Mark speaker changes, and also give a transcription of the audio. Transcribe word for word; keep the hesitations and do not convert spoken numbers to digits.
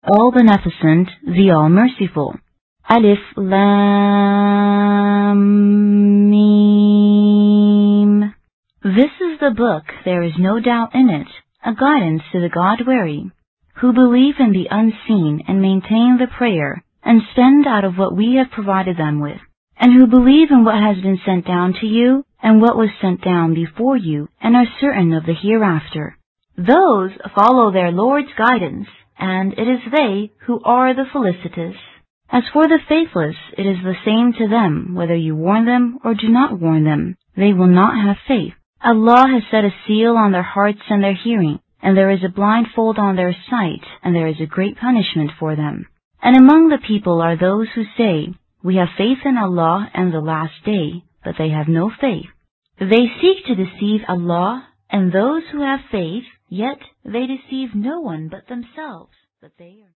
Speaker 1: All-Beneficent, the All-Merciful. Alif Lam Mim. This is the book, there is no doubt in it, a guidance to the God-wary, who believe in the unseen and maintain the prayer, and spend out of what we have provided them with, and who believe in what has been sent down to you, and what was sent down before you, and are certain of the hereafter. Those follow their Lord's guidance, and it is they who are the felicitous. As for the faithless, it is the same to them, whether you warn them or do not warn them. They will not have faith. Allah has set a seal on their hearts and their hearing, and there is a blindfold on their sight, and there is a great punishment for them. And among the people are those who say, we have faith in Allah and the last day, but they have no faith. They seek to deceive Allah and those who have faith, yet they deceive no one but themselves. But they are